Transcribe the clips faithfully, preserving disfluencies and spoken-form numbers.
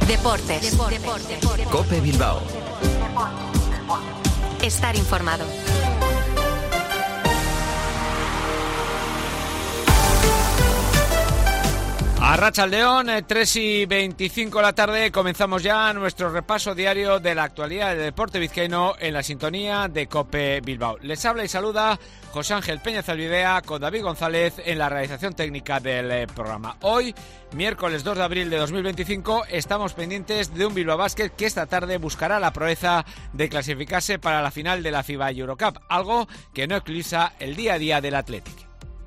Deportes. Deportes. Deportes. COPE Bilbao. Estar informado. Arratsaldeon, tres y veinticinco de la tarde, comenzamos ya nuestro repaso diario de la actualidad del deporte vizcaíno en la sintonía de COPE Bilbao. Les habla y saluda José Ángel Peña Zalbidea con David González en la realización técnica del programa. Hoy, miércoles dos de abril de dos mil veinticinco, estamos pendientes de un Bilbao Basket que esta tarde buscará la proeza de clasificarse para la final de la FIBA Eurocup, algo que no eclipsa el día a día del Athletic.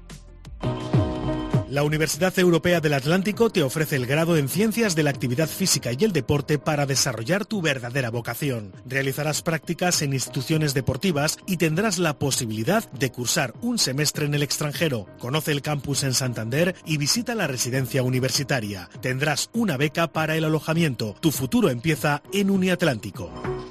La Universidad Europea del Atlántico te ofrece el grado en Ciencias de la Actividad Física y el Deporte para desarrollar tu verdadera vocación. Realizarás prácticas en instituciones deportivas y tendrás la posibilidad de cursar un semestre en el extranjero. Conoce el campus en Santander y visita la residencia universitaria. Tendrás una beca para el alojamiento. Tu futuro empieza en Uniatlántico.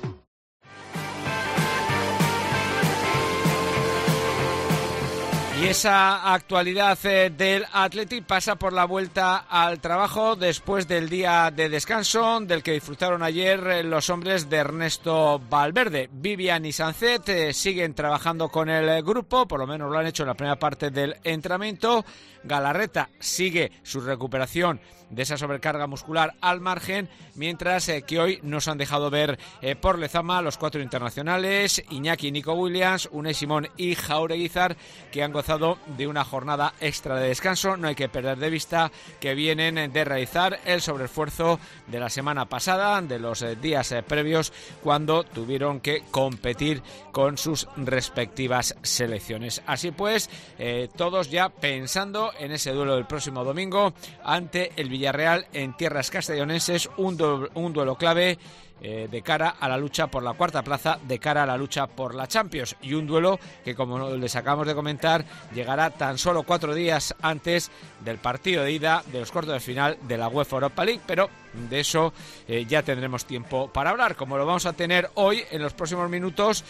Y esa actualidad eh, del Athletic pasa por la vuelta al trabajo después del día de descanso del que disfrutaron ayer eh, los hombres de Ernesto Valverde. Vivian y Sancet eh, siguen trabajando con el eh, grupo, por lo menos lo han hecho en la primera parte del entrenamiento. Galarreta sigue su recuperación de esa sobrecarga muscular al margen, mientras eh, que hoy nos han dejado ver eh, por Lezama los cuatro internacionales, Iñaki, Nico Williams, Unai Simón y Jauregui Zar, que han gozado de una jornada extra de descanso. No hay que perder de vista que vienen de realizar el sobreesfuerzo de la semana pasada, de los eh, días eh, previos, cuando tuvieron que competir con sus respectivas selecciones. Así pues, eh, todos ya pensando en ese duelo del próximo domingo ante el Villarreal en tierras castellonenses, un duelo, un duelo clave eh, de cara a la lucha por la cuarta plaza, de cara a la lucha por la Champions, y un duelo que, como les acabamos de comentar, llegará tan solo cuatro días antes del partido de ida de los cuartos de final de la UEFA Europa League, pero de eso eh, ya tendremos tiempo para hablar, como lo vamos a tener hoy en los próximos minutos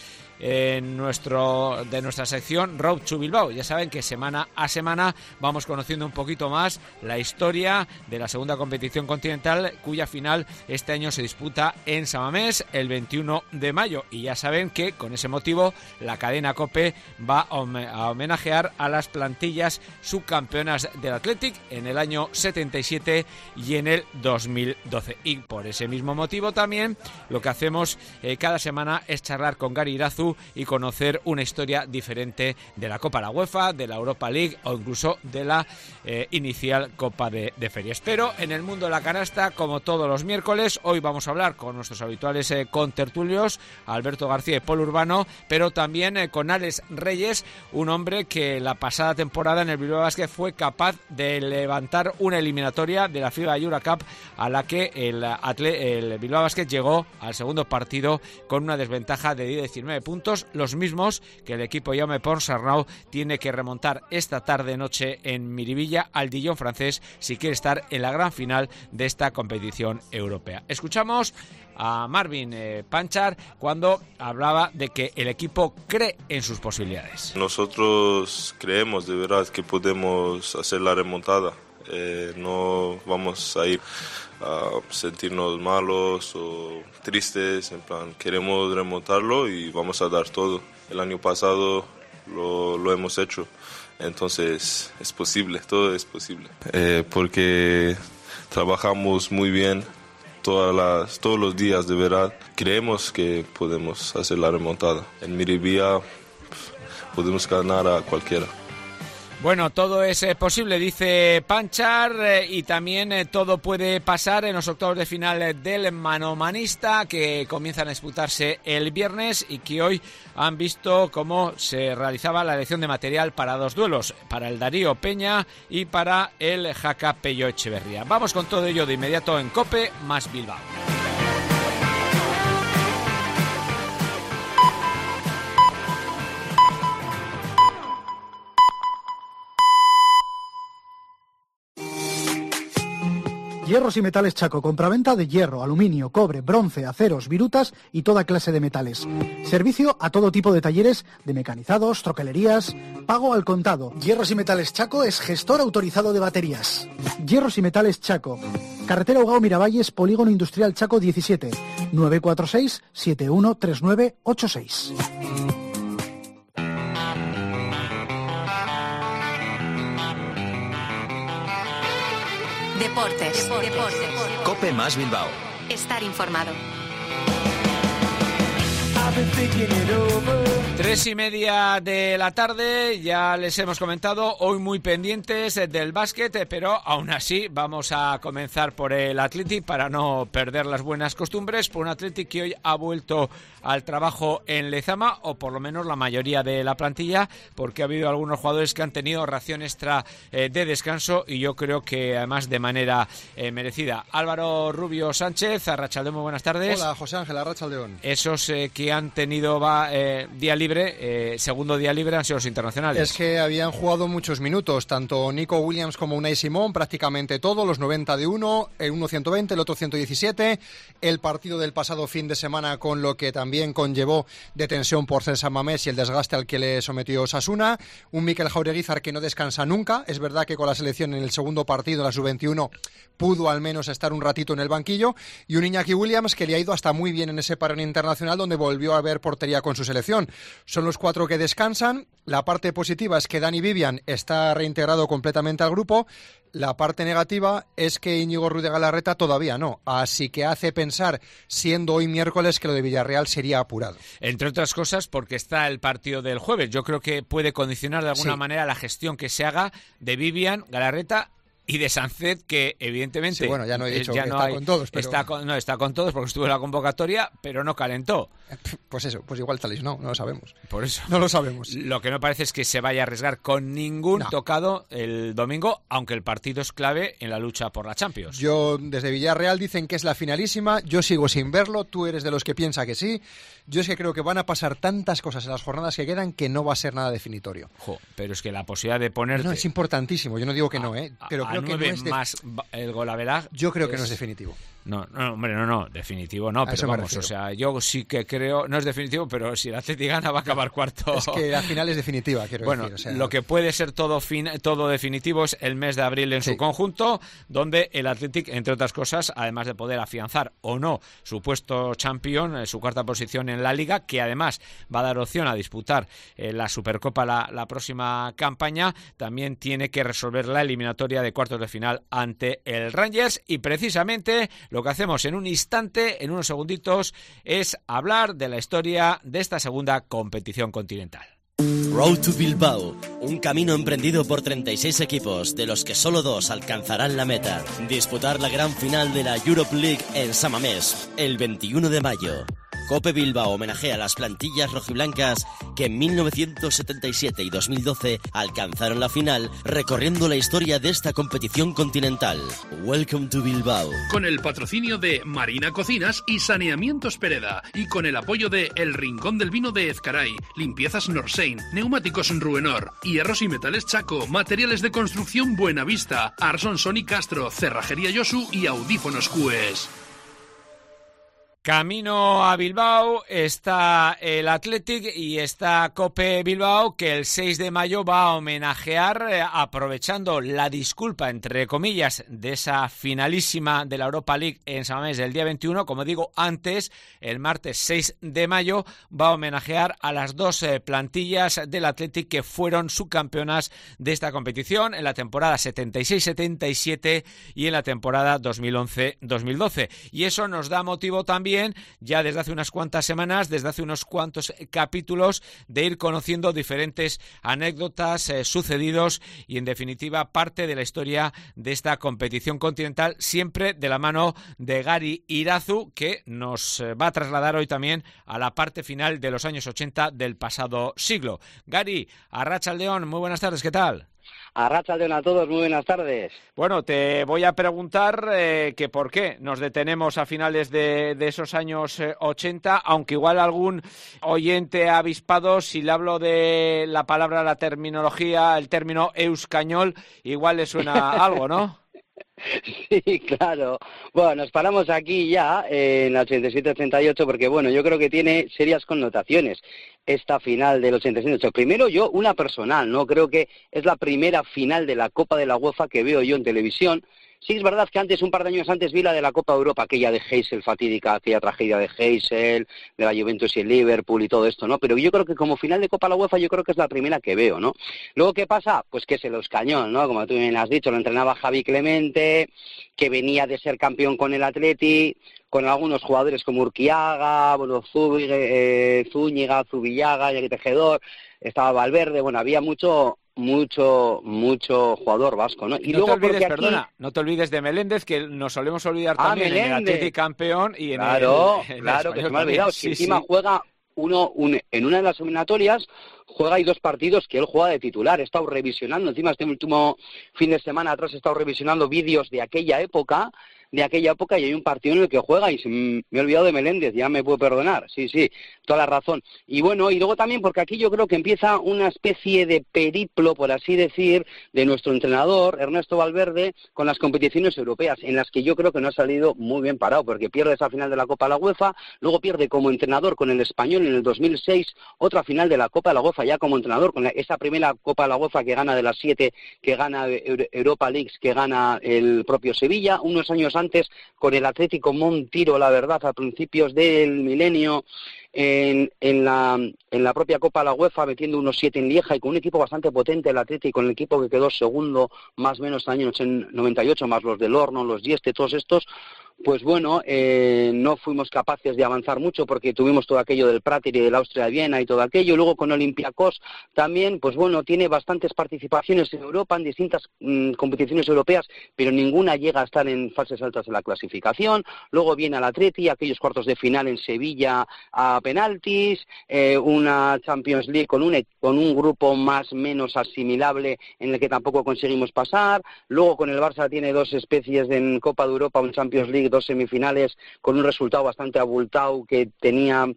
en nuestro de nuestra sección Road to Bilbao. Ya saben que semana a semana vamos conociendo un poquito más la historia de la segunda competición continental, cuya final este año se disputa en San Mamés el veintiuno de mayo, y ya saben que con ese motivo la cadena COPE va a homenajear a las plantillas subcampeonas del Athletic en el año setenta y siete y en el dos mil doce, y por ese mismo motivo también lo que hacemos eh, cada semana es charlar con Gary Irazu y conocer una historia diferente de la Copa de la UEFA, de la Europa League o incluso de la eh, inicial Copa de, de Ferias. Pero en el mundo de la canasta, como todos los miércoles, hoy vamos a hablar con nuestros habituales eh, contertulios, Alberto García y Paul Urbano, pero también eh, con Alex Reyes, un hombre que la pasada temporada en el Bilbao Basket fue capaz de levantar una eliminatoria de la FIBA Eurocup a la que el, atle, el Bilbao Basket llegó al segundo partido con una desventaja de diecinueve puntos, los mismos que el equipo Jaume Ponsarnau tiene que remontar esta tarde-noche en Miribilla al Dijon francés si quiere estar en la gran final de esta competición europea. Escuchamos a Marvin eh, Panchar cuando hablaba de que el equipo cree en sus posibilidades. Nosotros creemos de verdad que podemos hacer la remontada. Eh, no vamos a ir a sentirnos malos o tristes, en plan, queremos remontarlo y vamos a dar todo. El año pasado lo, lo hemos hecho, entonces es posible, todo es posible. Eh, porque trabajamos muy bien todas las, todos los días, de verdad. Creemos que podemos hacer la remontada. En Miribilla podemos ganar a cualquiera. Bueno, todo es eh, posible, dice Panchar, eh, y también eh, todo puede pasar en los octavos de final eh, del manomanista, que comienzan a disputarse el viernes y que hoy han visto cómo se realizaba la elección de material para dos duelos, para el Darío Peña y para el Jaca Pello Echeverría. Vamos con todo ello de inmediato en COPE más Bilbao. Hierros y Metales Chaco, compraventa de hierro, aluminio, cobre, bronce, aceros, virutas y toda clase de metales. Servicio a todo tipo de talleres de mecanizados, troquelerías, pago al contado. Hierros y Metales Chaco es gestor autorizado de baterías. Hierros y Metales Chaco, Carretera Ugao Miravalles, Polígono Industrial Chaco diecisiete, nueve cuatro seis, siete uno tres nueve ocho seis. Deportes. Deportes. COPE más Bilbao. Estar informado. Tres y media de la tarde, ya les hemos comentado, hoy muy pendientes del básquet, pero aún así vamos a comenzar por el Athletic para no perder las buenas costumbres, por un Athletic que hoy ha vuelto al trabajo en Lezama, o por lo menos la mayoría de la plantilla, porque ha habido algunos jugadores que han tenido ración extra eh, de descanso, y yo creo que además de manera eh, merecida. Álvaro Rubio Sánchez, Arratsaldeón, muy buenas tardes. Hola, José Ángel, Arratsaldeón. Esos eh, que han tenido va, eh, día libre, eh, segundo día libre, han sido los internacionales. Es que habían jugado muchos minutos, tanto Nico Williams como Unai Simón, prácticamente todo, los noventa de uno, el uno ciento veinte, el otro ciento diecisiete, el partido del pasado fin de semana con lo que también conllevó de tensión por ser San Mamés y el desgaste al que le sometió Osasuna, un Mikel Jaureguizar que no descansa nunca, es verdad que con la selección en el segundo partido, la sub veintiuno, pudo al menos estar un ratito en el banquillo, y un Iñaki Williams que le ha ido hasta muy bien en ese parón internacional donde volvió a ver portería con su selección. Son los cuatro que descansan. La parte positiva es que Dani Vivian está reintegrado completamente al grupo. La parte negativa es que Íñigo Ruiz de Galarreta todavía no, así que hace pensar, siendo hoy miércoles, que lo de Villarreal sería apurado. Entre otras cosas porque está el partido del jueves. Yo creo que puede condicionar de alguna sí. manera la gestión que se haga de Vivian, Galarreta y de Sánchez, que evidentemente sí, bueno, ya no he dicho ya que no está hay, con todos, pero... está con, no está con todos porque estuvo en la convocatoria, pero no calentó. Pues eso, pues igual tal no, no lo sabemos. Por eso. No lo sabemos. Lo que no parece es que se vaya a arriesgar con ningún no. tocado el domingo, aunque el partido es clave en la lucha por la Champions. Yo, desde Villarreal dicen que es la finalísima, yo sigo sin verlo, tú eres de los que piensa que sí. Yo es que creo que van a pasar tantas cosas en las jornadas que quedan que no va a ser nada definitorio. Jo, pero es que la posibilidad de ponerte... No, es importantísimo, yo no digo que a, no, ¿eh? Pero a, creo a que no es... De... más el golaveraz... Yo creo que es... no es definitivo. No, no, hombre, no, no, definitivo no, a pero vamos, o sea, yo sí que creo, no es definitivo, pero si el Atleti gana va a acabar cuarto. Es que la final es definitiva, quiero bueno, decir. O sea... lo que puede ser todo fin, todo definitivo es el mes de abril en sí. su conjunto, donde el Athletic, entre otras cosas, además de poder afianzar o no su puesto campeón, su cuarta posición en la Liga, que además va a dar opción a disputar eh, la Supercopa la, la próxima campaña, también tiene que resolver la eliminatoria de cuartos de final ante el Rangers, y precisamente lo que hacemos en un instante, en unos segunditos, es hablar de la historia de esta segunda competición continental. Road to Bilbao, un camino emprendido por treinta y seis equipos, de los que solo dos alcanzarán la meta. Disputar la gran final de la Europe League en San Mamés, el veintiuno de mayo. COPE Bilbao homenajea a las plantillas rojiblancas que en mil novecientos setenta y siete y dos mil doce alcanzaron la final, recorriendo la historia de esta competición continental. Welcome to Bilbao. Con el patrocinio de Marina Cocinas y Saneamientos Pereda, y con el apoyo de El Rincón del Vino de Ezcaray, Limpiezas Norsein, Neumáticos Ruenor, Hierros y Metales Chaco, Materiales de Construcción Buenavista, Arson Sony Castro, Cerrajería Yosu y Audífonos Q E S. Camino a Bilbao está el Athletic y está COPE Bilbao, que el seis de mayo va a homenajear, eh, aprovechando la disculpa, entre comillas, de esa finalísima de la Europa League en San Mamés del día veintiuno. Como digo, antes, el martes seis de mayo, va a homenajear a las dos eh, plantillas del Athletic que fueron subcampeonas de esta competición en la temporada setenta y seis setenta y siete y en la temporada dos mil once dos mil doce. Y eso nos da motivo también, ya desde hace unas cuantas semanas, desde hace unos cuantos capítulos, de ir conociendo diferentes anécdotas, eh, sucedidos y, en definitiva, parte de la historia de esta competición continental, siempre de la mano de Gari Irazu, que nos eh, va a trasladar hoy también a la parte final de los años ochenta del pasado siglo. Gari, Arratsaldeón, muy buenas tardes, ¿qué tal? Arratsaldeón a todos, muy buenas tardes. Bueno, te voy a preguntar eh, que por qué nos detenemos a finales de, de esos años eh, ochenta, aunque igual algún oyente avispado, si le hablo de la palabra, la terminología, el término euscañol, igual le suena algo, ¿no? Sí, claro. Bueno, nos paramos aquí ya en la ochenta y siete ochenta y ocho porque, bueno, yo creo que tiene serias connotaciones esta final del ochenta y siete ochenta y ocho. Primero, yo, una personal, ¿no? Creo que es la primera final de la Copa de la UEFA que veo yo en televisión. Sí es verdad que antes, un par de años antes, vi la de la Copa de Europa, aquella de Heysel fatídica, aquella tragedia de Heysel, de la Juventus y el Liverpool y todo esto, ¿no? Pero yo creo que como final de Copa de la UEFA, yo creo que es la primera que veo, ¿no? Luego, ¿qué pasa? Pues que se los cañón, ¿no? Como tú bien has dicho, lo entrenaba Javi Clemente, que venía de ser campeón con el Atleti, con algunos jugadores como Urquiaga, bueno, Zúñiga, eh, Zúñiga, Zubillaga, Iñaki Tejedor, estaba Valverde, bueno, había mucho... mucho, mucho jugador vasco, ¿no? Y, y no luego te olvides, aquí... perdona, no te olvides de Meléndez, que nos solemos olvidar ah, también Meléndez. en el Atlético campeón y en claro, el en claro, el que se me ha también. olvidado, Sí, que encima sí. juega uno un, en una de las eliminatorias, juega y dos partidos que él juega de titular. He estado revisionando, encima este último fin de semana atrás he estado revisionando vídeos de aquella época, de aquella época, y hay un partido en el que juega y se me he olvidado de Meléndez, ya me puede perdonar, sí, sí, toda la razón. Y bueno, y luego también porque aquí yo creo que empieza una especie de periplo, por así decir, de nuestro entrenador, Ernesto Valverde, con las competiciones europeas, en las que yo creo que no ha salido muy bien parado, porque pierde esa final de la Copa de la UEFA, luego pierde como entrenador con el Español en el dos mil seis, otra final de la Copa de la UEFA ya como entrenador, con la, esa primera Copa de la UEFA que gana de las siete, que gana Europa Leagues, que gana el propio Sevilla, unos años antes con el Atlético Montiro, la verdad, a principios del milenio, en, en, la, en la propia Copa de la UEFA, metiendo unos siete en Lieja y con un equipo bastante potente, el Atlético, con el equipo que quedó segundo, más o menos, en el año noventa y ocho, más los del Horno, los Dieste, todos estos. Pues bueno, eh, no fuimos capaces de avanzar mucho porque tuvimos todo aquello del Prater y del Austria de Viena y todo aquello. Luego con Olympiacos también, pues bueno, tiene bastantes participaciones en Europa, en distintas mmm, competiciones europeas, pero ninguna llega a estar en fases altas de la clasificación. Luego viene al Atleti, aquellos cuartos de final en Sevilla a penaltis, eh, una Champions League con un, con un grupo más o menos asimilable en el que tampoco conseguimos pasar. Luego con el Barça tiene dos especies de en Copa de Europa, un Champions League, dos semifinales con un resultado bastante abultado que tenía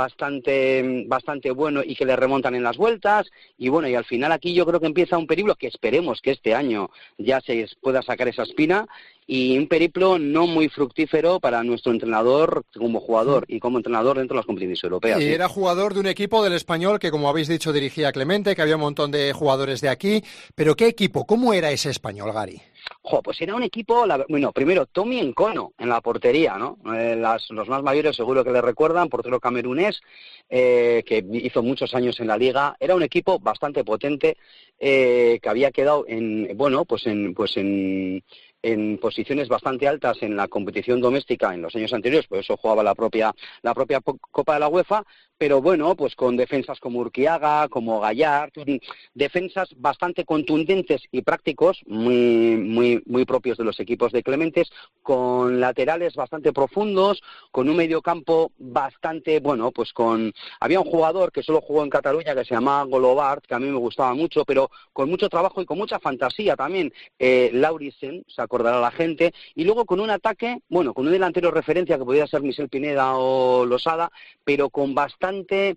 bastante bastante bueno y que le remontan en las vueltas. Y bueno, y al final aquí yo creo que empieza un periplo que esperemos que este año ya se pueda sacar esa espina, y un periplo no muy fructífero para nuestro entrenador como jugador y como entrenador dentro de las competiciones europeas. Y ¿sí? Era jugador de un equipo del Español que, como habéis dicho, dirigía Clemente, que había un montón de jugadores de aquí. Pero ¿qué equipo? ¿Cómo era ese Español, Gary? Jo, pues era un equipo, la, bueno, primero Tommy Nkono en la portería, ¿no? Eh, las, los más mayores seguro que le recuerdan, portero camerunés, eh, que hizo muchos años en la liga. Era un equipo bastante potente, eh, que había quedado en, bueno, pues en, pues en, en posiciones bastante altas en la competición doméstica en los años anteriores, por eso jugaba la propia, la propia Copa de la UEFA, pero bueno, pues con defensas como Urquiaga, como Gallard, defensas bastante contundentes y prácticos, muy, muy, muy propios de los equipos de Clementes, con laterales bastante profundos, con un mediocampo bastante, bueno, pues con... Había un jugador que solo jugó en Cataluña que se llamaba Golobart, que a mí me gustaba mucho, pero con mucho trabajo y con mucha fantasía también, eh, Laurisen, se acordará la gente, y luego con un ataque, bueno, con un delantero referencia que podía ser Michel Pineda o Losada, pero con bastante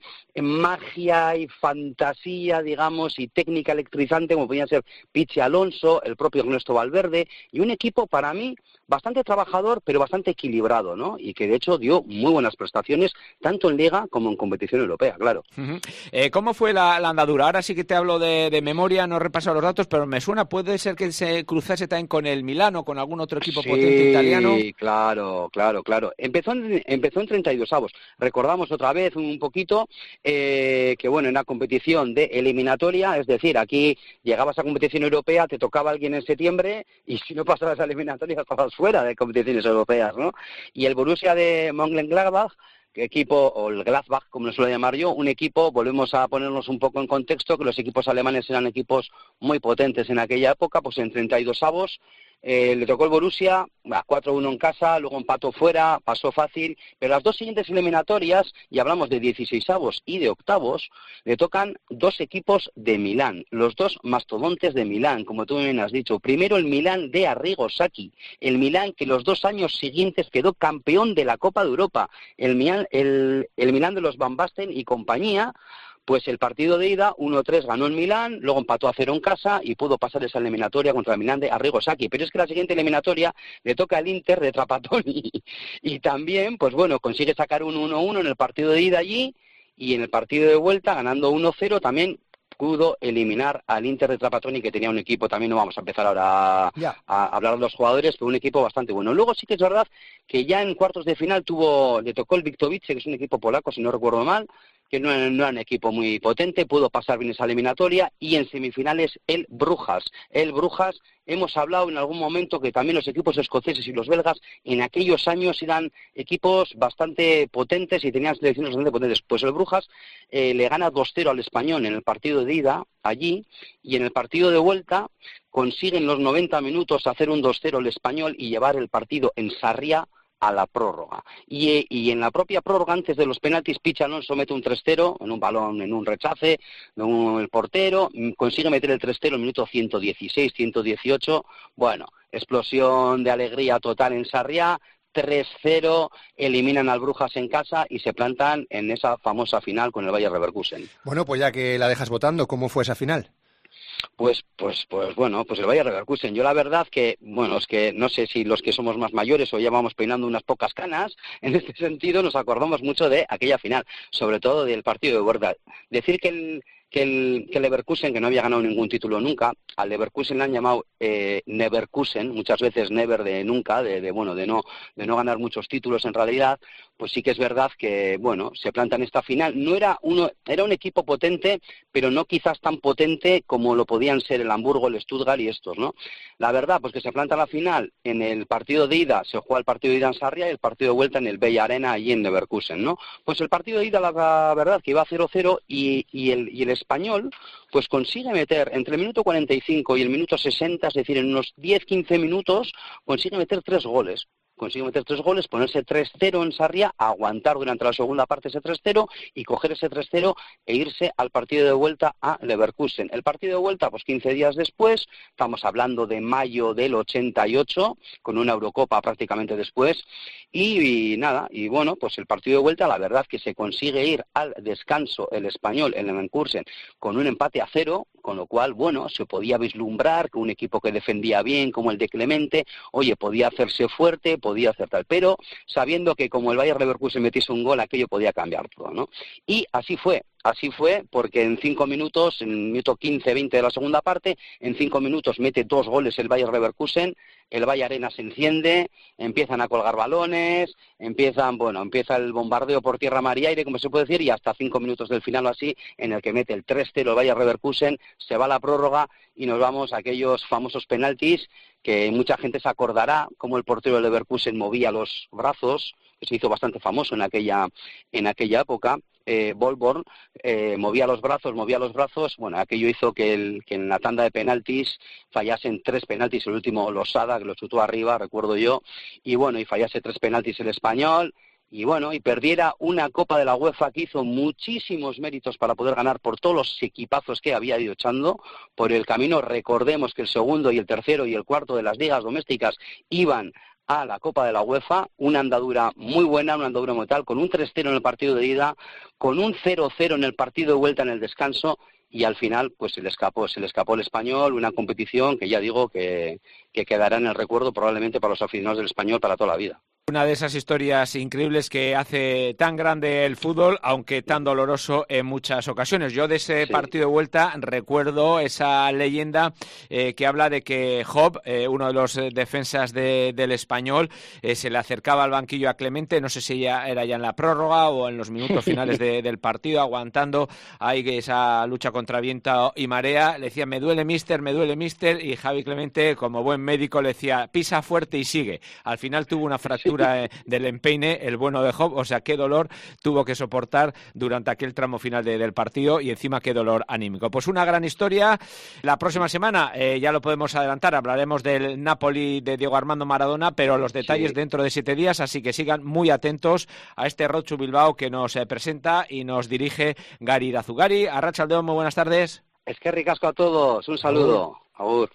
magia y fantasía, digamos, y técnica electrizante, como podían ser Pichi Alonso, el propio Ernesto Valverde, y un equipo para mí bastante trabajador, pero bastante equilibrado, ¿no? Y que de hecho dio muy buenas prestaciones, tanto en Liga como en competición europea, claro. Uh-huh. Eh, ¿Cómo fue la, la andadura? Ahora sí que te hablo de, de memoria, no he repasado los datos, pero me suena, puede ser que se cruzase también con el Milán o con algún otro equipo sí, potente italiano. Sí, claro, claro, claro. Empezó en, empezó en treinta y dos avos. Recordamos otra vez un poquito eh, que, bueno, en la competición de eliminatoria, es decir, aquí llegabas a competición europea, te tocaba alguien en septiembre y si no pasabas a eliminatoria estabas fuera de competiciones europeas, ¿no? Y el Borussia de Mönchengladbach, equipo, o el Gladbach, como lo suelo llamar yo, un equipo, volvemos a ponernos un poco en contexto, que los equipos alemanes eran equipos muy potentes en aquella época, pues en treinta y dos avos, eh, le tocó el Borussia, a cuatro uno en casa, luego empató fuera, pasó fácil, pero las dos siguientes eliminatorias, y hablamos de dieciséis avos y de octavos, le tocan dos equipos de Milán, los dos mastodontes de Milán, como tú bien has dicho. Primero el Milán de Arrigo Sacchi, el Milán que los dos años siguientes quedó campeón de la Copa de Europa, el Milán, el, el Milán de los Van Basten y compañía. Pues el partido de ida, uno tres ganó en Milán, luego empató a cero en casa y pudo pasar esa eliminatoria contra el Milán de Arrigo Sacchi. Pero es que la siguiente eliminatoria le toca al Inter de Trapattoni y también, pues bueno, consigue sacar un uno uno en el partido de ida allí y en el partido de vuelta, ganando uno cero, también pudo eliminar al Inter de Trapattoni, que tenía un equipo, también no vamos a empezar ahora a, yeah. a hablar de los jugadores, pero un equipo bastante bueno. Luego sí que es verdad que ya en cuartos de final tuvo, le tocó el Viktovice, que es un equipo polaco, si no recuerdo mal, que no, no era un equipo muy potente, pudo pasar bien esa eliminatoria, y en semifinales el Brujas. El Brujas, hemos hablado en algún momento que también los equipos escoceses y los belgas en aquellos años eran equipos bastante potentes y tenían selecciones bastante potentes. Pues el Brujas eh, le gana dos cero al Español en el partido de ida allí, y en el partido de vuelta consiguen los noventa minutos hacer un dos cero el Español y llevar el partido en Sarriá a la prórroga. Y, y en la propia prórroga, antes de los penaltis, Pichi Alonso mete un tres cero en un balón, en un rechace, de un, el portero consigue meter el tres cero en el minuto ciento dieciséis, ciento dieciocho. Bueno, explosión de alegría total en Sarriá, tres cero, eliminan al Brujas en casa y se plantan en esa famosa final con el Bayer Leverkusen. Bueno, pues ya que la dejas votando, ¿cómo fue esa final? Pues, pues, pues bueno, pues el Bayer Leverkusen. Yo la verdad que, bueno, es que no sé si los que somos más mayores o ya vamos peinando unas pocas canas, en este sentido nos acordamos mucho de aquella final, sobre todo del partido de Werder. Decir que el, que el, que el Leverkusen, que no había ganado ningún título nunca, al Leverkusen le han llamado eh, Neverkusen, muchas veces never de nunca, de, de bueno, de no, de no ganar muchos títulos en realidad. Pues sí que es verdad que, bueno, se planta en esta final. No era uno, era un equipo potente, pero no quizás tan potente como lo podían ser el Hamburgo, el Stuttgart y estos, ¿no? La verdad, pues que se planta la final en el partido de ida, se juega el partido de ida en Sarriá y el partido de vuelta en el Bell Arena, allí en Leverkusen, ¿no? Pues el partido de ida, la verdad, que iba cero cero y, y, el, y el Español, pues consigue meter entre el minuto cuarenta y cinco y el minuto sesenta, es decir, en unos diez quince minutos, consigue meter tres goles. Consigue meter tres goles, ponerse tres cero en Sarriá, aguantar durante la segunda parte ese tres cero y coger ese tres cero e irse al partido de vuelta a Leverkusen. El partido de vuelta, pues quince días después, estamos hablando de mayo del ochenta y ocho, con una Eurocopa prácticamente después, y, y nada, y bueno, pues el partido de vuelta, la verdad que se consigue ir al descanso el Español en Leverkusen con un empate a cero, con lo cual, bueno, se podía vislumbrar que un equipo que defendía bien, como el de Clemente, oye, podía hacerse fuerte, podía hacer tal, pero sabiendo que como el Bayer Leverkusen metiese un gol, aquello podía cambiar todo, ¿no? Y así fue. Así fue, porque en cinco minutos, en el minuto quince veinte de la segunda parte, en cinco minutos mete dos goles el Bayer Leverkusen, el Bayer Arena se enciende, empiezan a colgar balones, empiezan, bueno, empieza el bombardeo por tierra, mar y aire, como se puede decir, y hasta cinco minutos del final o así, en el que mete el tres cero el Bayer Leverkusen, se va a la prórroga y nos vamos a aquellos famosos penaltis que mucha gente se acordará cómo el portero de Leverkusen movía los brazos, que se hizo bastante famoso en aquella, en aquella época. Eh, Volborn eh, movía los brazos, movía los brazos, bueno, aquello hizo que, el, que en la tanda de penaltis fallasen tres penaltis, el último Losada, que lo chutó arriba, recuerdo yo, y bueno, y fallase tres penaltis el Español, y bueno, y perdiera una Copa de la UEFA que hizo muchísimos méritos para poder ganar por todos los equipazos que había ido echando por el camino. Recordemos que el segundo y el tercero y el cuarto de las ligas domésticas iban a la Copa de la UEFA, una andadura muy buena, una andadura muy tal, con un tres cero en el partido de ida, con un cero cero en el partido de vuelta en el descanso, y al final pues se le escapó, se le escapó el Español, una competición que ya digo que, que quedará en el recuerdo probablemente para los aficionados del Español para toda la vida. Una de esas historias increíbles que hace tan grande el fútbol, aunque tan doloroso en muchas ocasiones. Yo de ese sí. partido de vuelta recuerdo esa leyenda eh, que habla de que Job, eh, uno de los defensas de, del Español, eh, se le acercaba al banquillo a Clemente, no sé si ya era ya en la prórroga o en los minutos finales de, del partido, aguantando ahí esa lucha contra viento y marea. Le decía, me duele mister, me duele mister, y Javi Clemente, como buen médico, le decía, pisa fuerte y sigue. Al final tuvo una fractura del empeine, el bueno de Job, o sea, qué dolor tuvo que soportar durante aquel tramo final de, del partido, y encima qué dolor anímico. Pues una gran historia. La próxima semana, eh, ya lo podemos adelantar, hablaremos del Napoli de Diego Armando Maradona, pero los detalles sí. dentro de siete días, así que sigan muy atentos a este Road to Bilbao que nos eh, presenta y nos dirige Gary Irazu. Gary, Arratsaldeon, muy buenas tardes. Es que ricasco a todos, un saludo. Agur.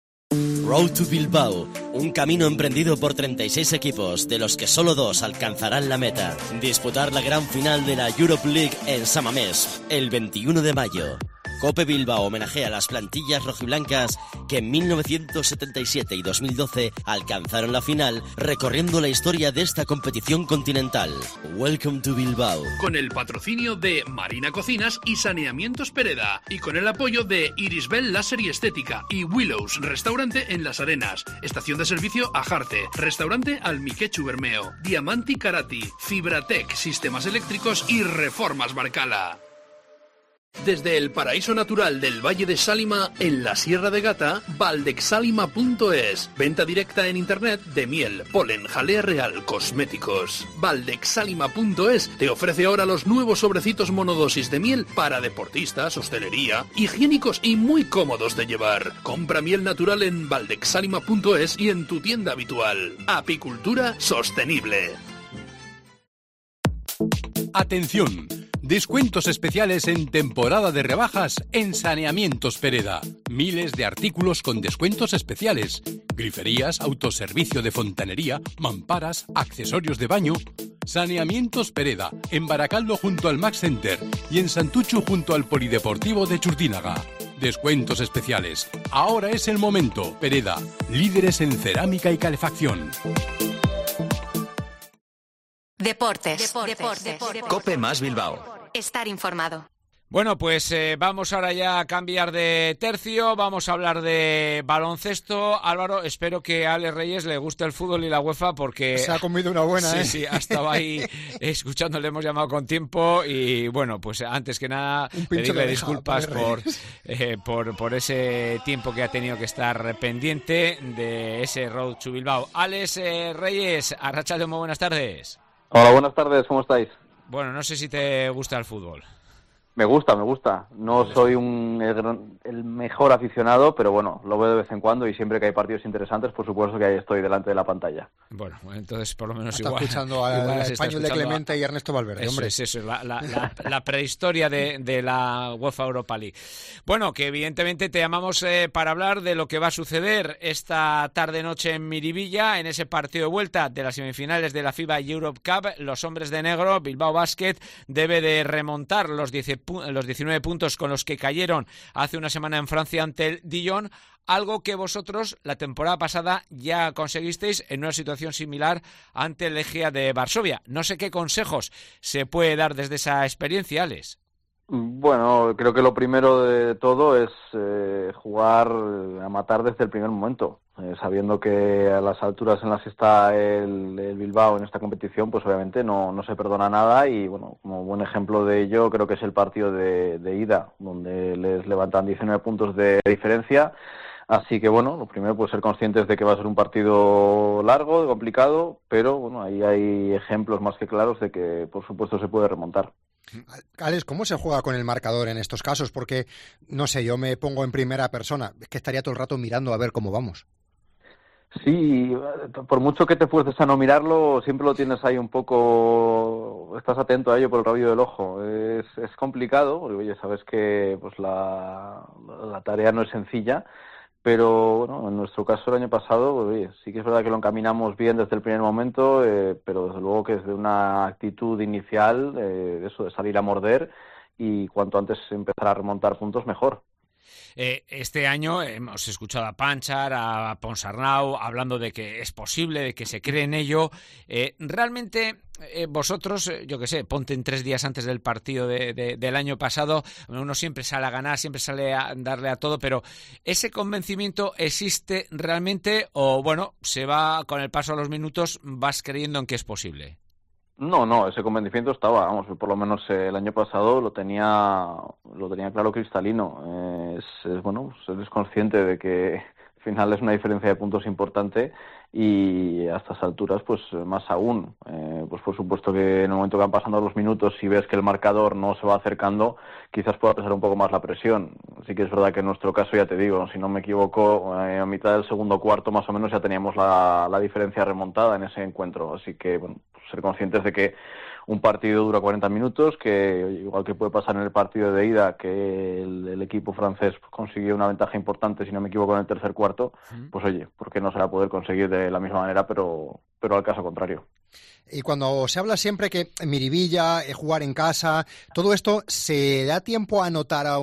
Road to Bilbao, un camino emprendido por treinta y seis equipos, de los que solo dos alcanzarán la meta. Disputar la gran final de la Europe League en San Mamés, el veintiuno de mayo. Cope Bilbao homenajea a las plantillas rojiblancas que en mil novecientos setenta y siete y dos mil doce alcanzaron la final, recorriendo la historia de esta competición continental. Welcome to Bilbao. Con el patrocinio de Marina Cocinas y Saneamientos Pereda, y con el apoyo de Irisbel Láser y Estética y Willows Restaurante en Las Arenas, estación de servicio Ajarte, restaurante Almiquechu Bermeo, Diamanti Karati, Fibratec, sistemas eléctricos y Reformas Barcala. Desde el paraíso natural del Valle de Sálima, en la Sierra de Gata, valdexálima punto es. Venta directa en internet de miel, polen, jalea real, cosméticos. valdexálima punto es te ofrece ahora los nuevos sobrecitos monodosis de miel para deportistas, hostelería, higiénicos y muy cómodos de llevar. Compra miel natural en valdexálima punto es y en tu tienda habitual. Apicultura sostenible. Atención, descuentos especiales en temporada de rebajas en Saneamientos Pereda. Miles de artículos con descuentos especiales. Griferías, autoservicio de fontanería, mamparas, accesorios de baño. Saneamientos Pereda, en Baracaldo junto al Max Center y en Santuchu junto al Polideportivo de Churtínaga. Descuentos especiales. Ahora es el momento. Pereda, líderes en cerámica y calefacción. Deportes. Deportes. Deportes. Deportes. Cope más Bilbao. Estar informado. Bueno, pues eh, vamos ahora ya a cambiar de tercio, vamos a hablar de baloncesto. Álvaro, espero que a Alex Reyes le guste el fútbol y la UEFA porque... Se ha comido una buena, sí, ¿eh? Sí, sí, ha estado ahí escuchando, le hemos llamado con tiempo y bueno, pues antes que nada pedirle disculpas por, eh, por, por ese tiempo que ha tenido que estar pendiente de ese Road to Bilbao. Alex eh, Reyes, arrachadeo, muy buenas tardes. Hola, buenas tardes, ¿cómo estáis? Bueno, no sé si te gusta el fútbol. Me gusta, me gusta. No soy un, el, el mejor aficionado, pero bueno, lo veo de vez en cuando y siempre que hay partidos interesantes, por supuesto que ahí estoy delante de la pantalla. Bueno, entonces por lo menos está igual. Escuchando al español de Clemente a... y Ernesto Valverde, eso hombre. Es, eso es la, la, la, la prehistoria de, de la UEFA Europa League. Bueno, que evidentemente te llamamos eh, para hablar de lo que va a suceder esta tarde-noche en Miribilla, en ese partido de vuelta de las semifinales de la FIBA Europe Cup. Los hombres de negro, Bilbao Basket, debe de remontar los, diez, los diecinueve puntos con los que cayeron hace una semana en Francia ante el Dijon, algo que vosotros la temporada pasada ya conseguisteis en una situación similar ante el Legia de Varsovia. No sé qué consejos se puede dar desde esa experiencia, Alex. Bueno, creo que lo primero de todo es eh, jugar a matar desde el primer momento, eh, sabiendo que a las alturas en las que está el, el Bilbao en esta competición, pues obviamente no, no se perdona nada y bueno, como buen ejemplo de ello creo que es el partido de, de ida, donde les levantan diecinueve puntos de diferencia. Así que bueno, lo primero pues ser conscientes de que va a ser un partido largo, complicado, pero bueno, ahí hay ejemplos más que claros de que por supuesto se puede remontar. Alex, ¿cómo se juega con el marcador en estos casos? Porque, no sé, yo me pongo en primera persona, es que estaría todo el rato mirando a ver cómo vamos. Sí, por mucho que te fuerces a no mirarlo, siempre lo tienes ahí un poco, estás atento a ello por el rabillo del ojo. Es, es complicado, porque oye, sabes que pues la, la tarea no es sencilla, pero bueno, en nuestro caso el año pasado, oye, sí que es verdad que lo encaminamos bien desde el primer momento, eh, pero desde luego que desde una actitud inicial, eh, eso de salir a morder y cuanto antes empezar a remontar puntos, mejor. Eh, este año hemos escuchado a Panchar, a Ponsarnau, hablando de que es posible, de que se cree en ello. Eh, realmente eh, vosotros, eh, yo qué sé, ponte en tres días antes del partido de, de, del año pasado, uno siempre sale a ganar, siempre sale a darle a todo, pero ¿ese convencimiento existe realmente o, bueno, se va con el paso de los minutos, vas creyendo en que es posible? No, no, ese convencimiento estaba, vamos, por lo menos eh, el año pasado lo tenía lo tenía claro cristalino. Eh, es, es, bueno, pues eres consciente de que al final es una diferencia de puntos importante y a estas alturas, pues más aún. Eh, pues por supuesto que en el momento que van pasando los minutos, si ves que el marcador no se va acercando, quizás pueda pesar un poco más la presión. Sí que es verdad que en nuestro caso, ya te digo, si no me equivoco, eh, a mitad del segundo cuarto más o menos ya teníamos la, la diferencia remontada en ese encuentro. Así que, bueno, pues ser conscientes de que un partido dura cuarenta minutos, que igual que puede pasar en el partido de ida, que el, el equipo francés consiguió una ventaja importante, si no me equivoco, en el tercer cuarto, uh-huh. Pues oye, ¿por qué no se va a poder conseguir de la misma manera, pero, pero al caso contrario? Y cuando se habla siempre que Miribilla, eh, jugar en casa, todo esto, ¿se da tiempo a notar a un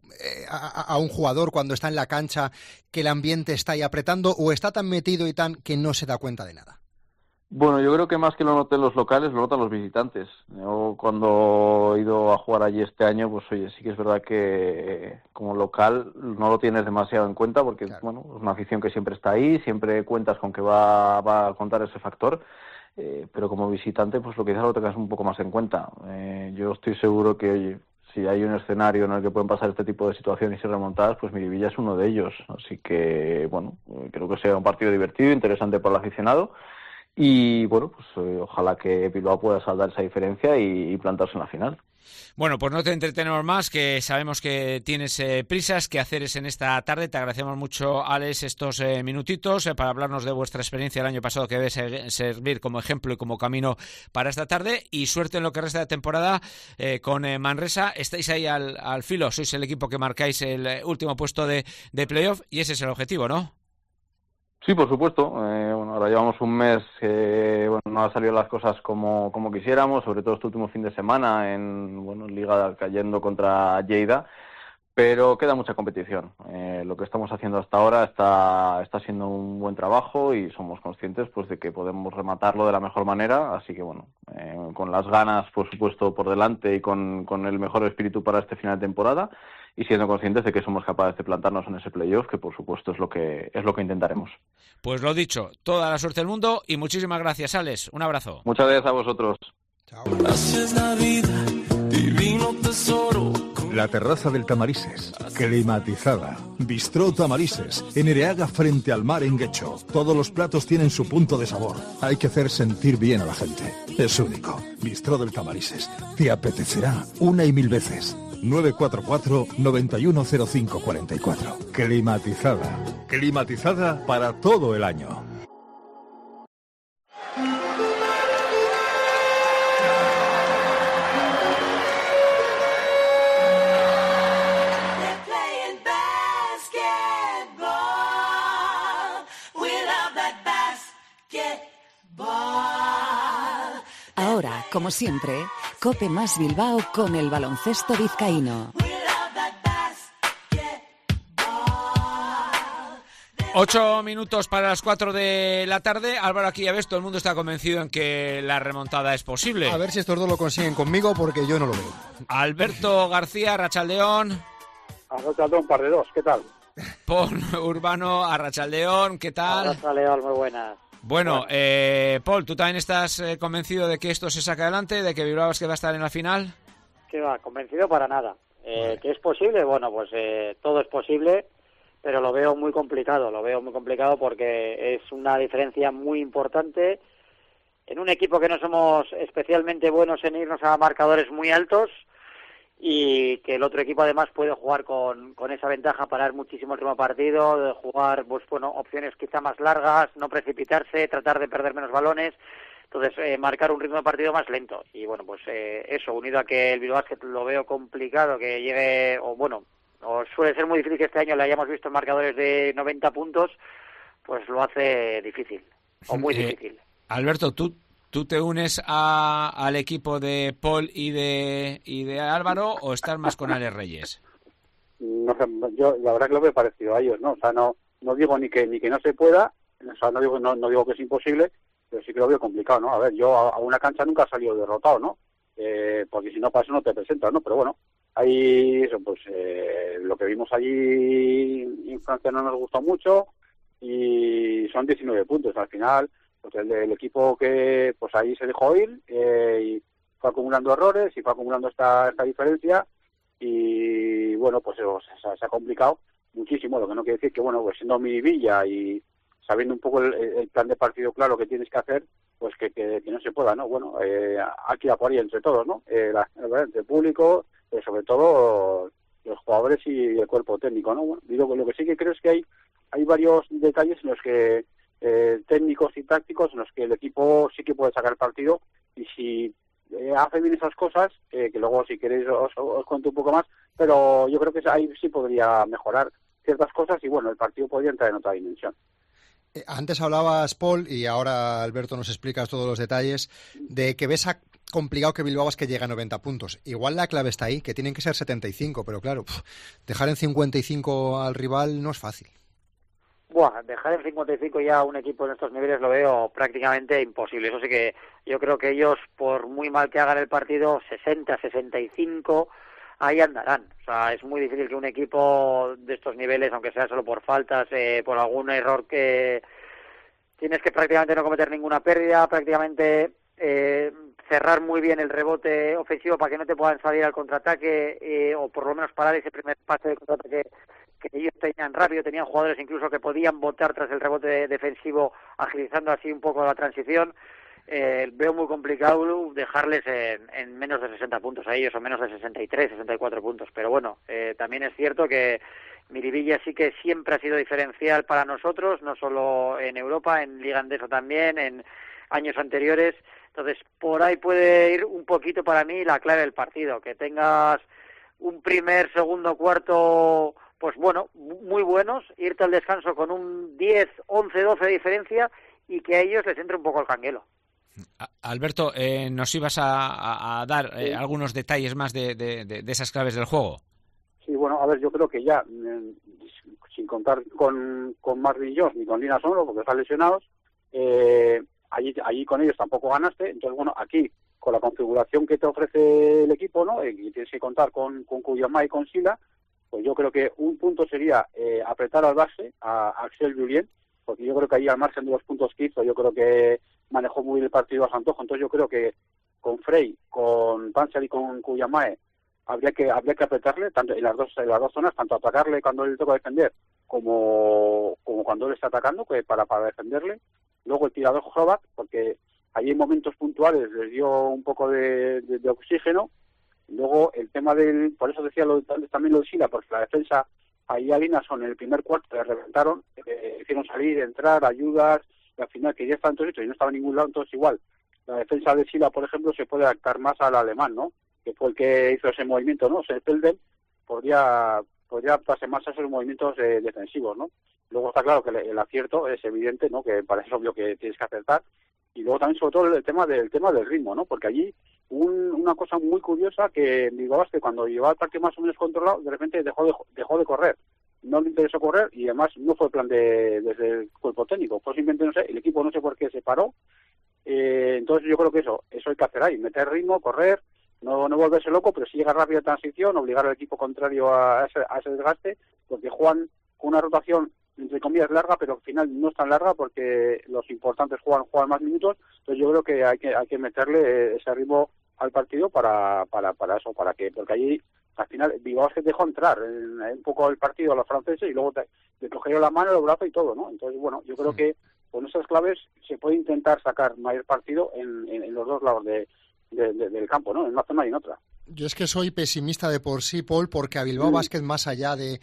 eh, a, a un jugador cuando está en la cancha que el ambiente está ahí apretando, o está tan metido y tan que no se da cuenta de nada? Bueno, yo creo que más que lo noten los locales, lo notan los visitantes. Yo cuando he ido a jugar allí este año, pues oye, sí que es verdad que como local no lo tienes demasiado en cuenta porque, claro, bueno, es una afición que siempre está ahí, siempre cuentas con que va, va a contar ese factor, eh, pero como visitante, pues lo que quizás lo tengas un poco más en cuenta. Eh, yo estoy seguro que, oye, si hay un escenario en el que pueden pasar este tipo de situaciones y remontadas, pues Miribilla es uno de ellos. Así que, bueno, creo que sea un partido divertido, interesante para el aficionado. Y bueno, pues eh, ojalá que Bilbao pueda saldar esa diferencia y, y plantarse en la final. Bueno, pues no te entretenemos más, que sabemos que tienes eh, prisas, que haceres en esta tarde. Te agradecemos mucho, Alex, estos eh, minutitos eh, para hablarnos de vuestra experiencia el año pasado, que debe ser, servir como ejemplo y como camino para esta tarde. Y suerte en lo que resta de temporada eh, con eh, Manresa. Estáis ahí al, al filo, sois el equipo que marcáis el eh, último puesto de, de playoff y ese es el objetivo, ¿no? Sí, por supuesto. Eh, bueno, ahora llevamos un mes que bueno, no han salido las cosas como, como quisiéramos, sobre todo este último fin de semana en bueno, Liga cayendo contra Lleida, pero queda mucha competición. Eh, lo que estamos haciendo hasta ahora está, está siendo un buen trabajo y somos conscientes pues de que podemos rematarlo de la mejor manera, así que bueno, eh, con las ganas por supuesto por delante y con, con el mejor espíritu para este final de temporada, y siendo conscientes de que somos capaces de plantarnos en ese playoff, que por supuesto es lo que es lo que intentaremos. Pues lo dicho, toda la suerte del mundo y muchísimas gracias, Alex. Un abrazo. Muchas gracias a vosotros. Chao. La terraza del Tamarises, climatizada. Bistró Tamarises, en Ereaga frente al mar en Guecho. Todos los platos tienen su punto de sabor. Hay que hacer sentir bien a la gente. Es único. Bistró del Tamarises. Te apetecerá una y mil veces. nueve cuatro cuatro, nueve uno cero cinco cuatro cuatro. Climatizada. Climatizada para todo el año. Ahora, como siempre, Cope más Bilbao con el baloncesto vizcaíno. Ocho minutos para las cuatro de la tarde. Álvaro, aquí ya ves, todo el mundo está convencido en que la remontada es posible. A ver si estos dos lo consiguen conmigo, porque yo no lo veo. Alberto García, Arrachaldeón. Arrachaldeón, par de dos, ¿qué tal? Paul Urbano, Arrachaldeón, ¿qué tal? Arrachaldeón, muy buenas. Bueno, bueno. Eh, Paul, ¿tú también estás eh, convencido de que esto se saca adelante, de que Bilbao es que va a estar en la final? Que va, convencido para nada. Eh, vale. ¿Que es posible? Bueno, pues eh, todo es posible, pero lo veo muy complicado, lo veo muy complicado porque es una diferencia muy importante en un equipo que no somos especialmente buenos en irnos a marcadores muy altos y que el otro equipo además puede jugar con, con esa ventaja, parar muchísimo el último partido, de jugar pues bueno opciones quizá más largas, no precipitarse, tratar de perder menos balones, entonces eh, marcar un ritmo de partido más lento. Y bueno, pues eh, eso, unido a que el Bilbao Basket lo veo complicado, que llegue, o bueno, o suele ser muy difícil que este año le hayamos visto en marcadores de noventa puntos, pues lo hace difícil, o muy eh, difícil. Alberto, ¿tú ¿Tú te unes a, al equipo de Paul y de y de Álvaro o estás más con Alex Reyes? No sé, yo la verdad que lo veo parecido a ellos, ¿no? O sea, no no digo ni que ni que no se pueda, o sea, no digo no, no digo que es imposible, pero sí que lo veo complicado, ¿no? A ver, yo a, a una cancha nunca he salido derrotado, ¿no? Eh, porque si no pasa no te presentas, ¿no? Pero bueno, ahí eso, pues eh, lo que vimos allí en Francia no nos gustó mucho y son diecinueve puntos al final. Pues el, el equipo que pues ahí se dejó ir eh, y fue acumulando errores y fue acumulando esta esta diferencia y bueno pues eso, se, se ha complicado muchísimo, lo que no quiere decir que bueno pues siendo mi Villa y sabiendo un poco el, el plan de partido claro que tienes que hacer pues que, que, que no se pueda, ¿no? Bueno, eh, aquí a por ahí entre todos, ¿no? Eh, la, entre el público, eh, sobre todo los jugadores y el cuerpo técnico, ¿no? Bueno, digo, lo que sí que creo es que hay hay varios detalles en los que Eh, técnicos y tácticos en los que el equipo sí que puede sacar partido y si eh, hace bien esas cosas, eh, que luego si queréis os, os cuento un poco más, pero yo creo que ahí sí podría mejorar ciertas cosas y bueno, el partido podría entrar en otra dimensión. Eh, antes hablabas, Paul, y ahora Alberto nos explicas todos los detalles, de que ves a, complicado que Bilbao Basket llegue a noventa puntos. Igual la clave está ahí, que tienen que ser setenta y cinco, pero claro, pff, dejar en cincuenta y cinco al rival no es fácil. Buah, dejar en cincuenta y cinco ya a un equipo en estos niveles lo veo prácticamente imposible. Eso sí que yo creo que ellos, por muy mal que hagan el partido, sesenta, sesenta y cinco, ahí andarán. O sea, es muy difícil que un equipo de estos niveles, aunque sea solo por faltas, eh, por algún error que tienes que prácticamente no cometer ninguna pérdida, prácticamente eh, cerrar muy bien el rebote ofensivo para que no te puedan salir al contraataque, eh, o por lo menos parar ese primer pase de contraataque que ellos tenían rápido, tenían jugadores incluso que podían botar tras el rebote defensivo, agilizando así un poco la transición. Eh, veo muy complicado dejarles en, en menos de sesenta puntos a ellos, o menos de sesenta y tres, sesenta y cuatro puntos, pero bueno, eh, también es cierto que Miribilla sí que siempre ha sido diferencial para nosotros, no solo en Europa, en Liga Andesa también, en años anteriores. Entonces, por ahí puede ir un poquito para mí la clave del partido, que tengas un primer, segundo, cuarto, pues bueno, muy buenos, irte al descanso con un diez, once, doce de diferencia y que a ellos les entre un poco el canguelo. Alberto, eh, nos ibas a, a, a dar eh, sí. algunos detalles más de, de, de, de esas claves del juego. Sí, bueno, a ver, yo creo que ya, eh, sin contar con, con Marvin Jones ni con Lina Sonro, porque están lesionados, eh, allí, allí con ellos tampoco ganaste. Entonces, bueno, aquí, con la configuración que te ofrece el equipo, ¿no? Y tienes que contar con, con Cuyamá y con Sila, pues yo creo que un punto sería eh, apretar al base, a, a Axel Julien, porque yo creo que ahí al margen de los puntos que hizo, yo creo que manejó muy bien el partido a Santojo. Entonces yo creo que con Frey, con Panzer y con Cuyamae habría que habría que apretarle tanto en las dos en las dos zonas, tanto atacarle cuando él toca defender como como cuando él está atacando, que para para defenderle. Luego el tirador Jobat, porque allí en momentos puntuales les dio un poco de, de, de oxígeno. Luego el tema del, por eso decía lo, también lo de Sila, porque la defensa ahí a Linason en el primer cuarto le reventaron, eh, hicieron salir, entrar, ayudas, y al final que ya estaban todos hechos y no estaba en ningún lado. Entonces igual la defensa de Sila, por ejemplo, se puede adaptar más al alemán, ¿no? Que fue el que hizo ese movimiento, ¿no? Sepelden podría podría adaptarse más a esos movimientos eh, defensivos, ¿no? Luego está claro que el, el acierto es evidente, ¿no? Que para eso es obvio que tienes que acertar. Y luego también sobre todo el tema del tema del ritmo, ¿no? Porque allí un, una cosa muy curiosa que Bilbao Basket, cuando llevaba el partido más o menos controlado, de repente dejó de, dejó de correr. No le interesó correr y además no fue el plan de desde el cuerpo técnico. Fue simplemente, no sé, el equipo no sé por qué se paró. Eh, entonces yo creo que eso, eso hay que hacer ahí, meter ritmo, correr, no, no volverse loco, pero sí llegar rápido a transición, obligar al equipo contrario a ese, a ese desgaste, porque juegan con una rotación entre comillas larga, pero al final no es tan larga porque los importantes juegan juegan más minutos. Entonces yo creo que hay que hay que meterle ese ritmo al partido para para para eso, para que porque allí al final Bilbao se dejó entrar en, en un poco el partido a los franceses y luego te, le cogieron la mano, el brazo y todo, ¿no? Entonces bueno, yo creo que con esas claves se puede intentar sacar mayor partido en, en, en los dos lados de, de, de, del campo, ¿no? En una zona y en otra. Yo es que soy pesimista de por sí, Paul, porque a Bilbao mm. Basket, más allá de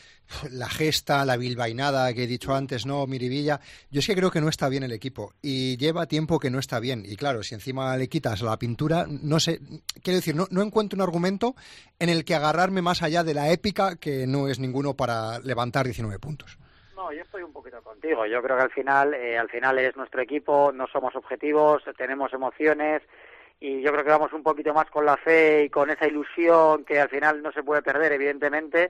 la gesta, la bilbainada que he dicho antes, no, Miribilla, yo es que creo que no está bien el equipo y lleva tiempo que no está bien. Y claro, si encima le quitas la pintura, no sé, quiero decir, no, no encuentro un argumento en el que agarrarme más allá de la épica, que no es ninguno para levantar diecinueve puntos. No, yo estoy un poquito contigo. Yo creo que al final, eh, al final es nuestro equipo, no somos objetivos, tenemos emociones y yo creo que vamos un poquito más con la fe y con esa ilusión que al final no se puede perder, evidentemente.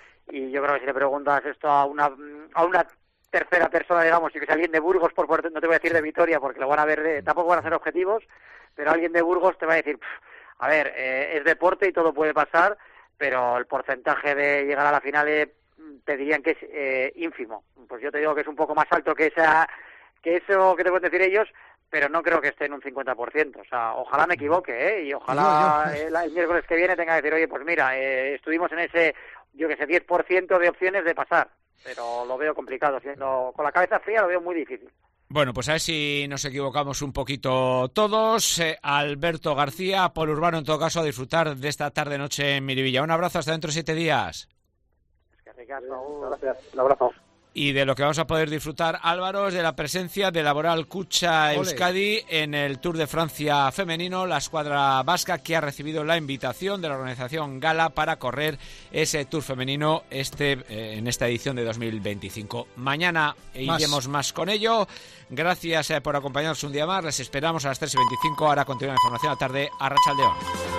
Y yo creo que si le preguntas esto a una a una tercera persona, digamos, y que es alguien de Burgos, por, por no te voy a decir de Vitoria, porque lo van a ver, de, tampoco van a ser objetivos, pero alguien de Burgos te va a decir, a ver, eh, es deporte y todo puede pasar, pero el porcentaje de llegar a la final eh, te dirían que es eh, ínfimo. Pues yo te digo que es un poco más alto que esa que eso que te pueden decir ellos, pero no creo que esté en un cincuenta por ciento. O sea, ojalá me equivoque, ¿eh? Y ojalá eh, el miércoles que viene tenga que decir, oye, pues mira, eh, estuvimos en ese, yo que sé, diez por ciento de opciones de pasar. Pero lo veo complicado, siendo con la cabeza fría lo veo muy difícil. Bueno, pues a ver si nos equivocamos un poquito todos. Eh, Alberto García, Paul Urbano, en todo caso, a disfrutar de esta tarde-noche en Miribilla. Un abrazo, hasta dentro de siete días. Es que Ricardo, gracias. Un abrazo. Y de lo que vamos a poder disfrutar, Álvaro, es de la presencia de Laboral Cucha Euskadi en el Tour de Francia femenino, la escuadra vasca que ha recibido la invitación de la organización Gala para correr ese Tour femenino este eh, en esta edición de dos mil veinticinco. Mañana más. iremos más con ello. Gracias eh, por acompañarnos un día más. Les esperamos a las tres y veinticinco. Ahora continúa la información a la tarde. Arratsaldeon.